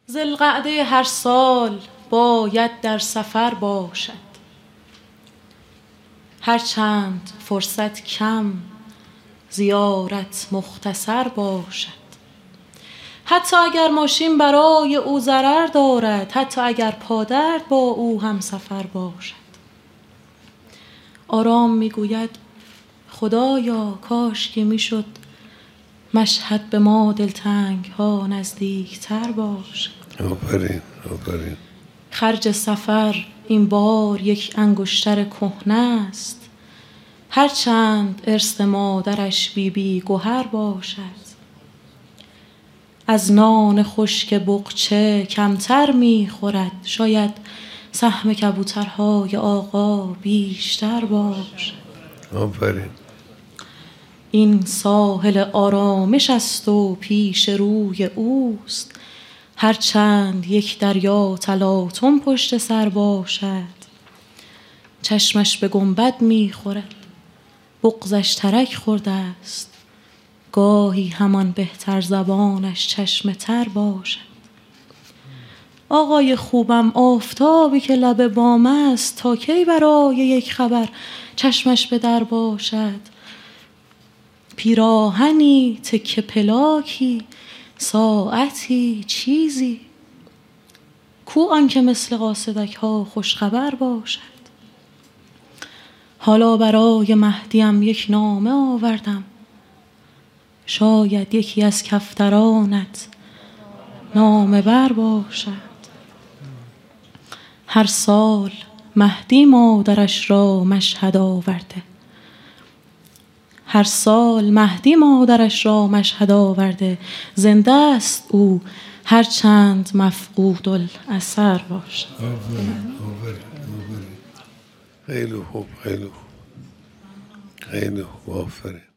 ذوالقعده هر سال باید در سفر باشد، هرچند فرصت کم زیارت مختصر باشد. حتی اگر ماشین برای او ضرر دارد، حتی اگر پادرد با او هم سفر باشد. آرام میگوید خدایا کاش که میشد مشهد به ما دلتنگ ها نزدیک تر باشد. آفرین آفرین. خرج سفر این بار یک انگشتر کهنه است، هرچند ارث مادرش بی گوهر باشد. از نان خشک بقچه کمتر میخورد، شاید سهم کبوترهای آقا بیشتر باشد. آفرین. این ساحل آرامش است و پیش روی اوست، هرچند یک دریا تلاطم پشت سر باشد. چشمش به گنبد میخورد، بغضش ترک خورده است، گاهی همان بهتر زبانش چشم تر باشد. آقای خوبم آفتابی که لب بام است، تا کی برای یک خبر چشمش به در باشد. پیراهنی، تکه پلاکی، ساعتی، چیزی، کو آن که مثل قاصدک ها خوش خبر باشد. حالا برای مهدیم یک نامه آوردم، شاید یکی از کفترانت نامه بر باشد. هر سال مهدی مادرش را مشهد آورده، هر سال مهدی مادرش را مشهد آورده. زنده است او هرچند مفقود الاثر باشد. خیلی خوب خیلی خوب خیلی خوب. آفرین.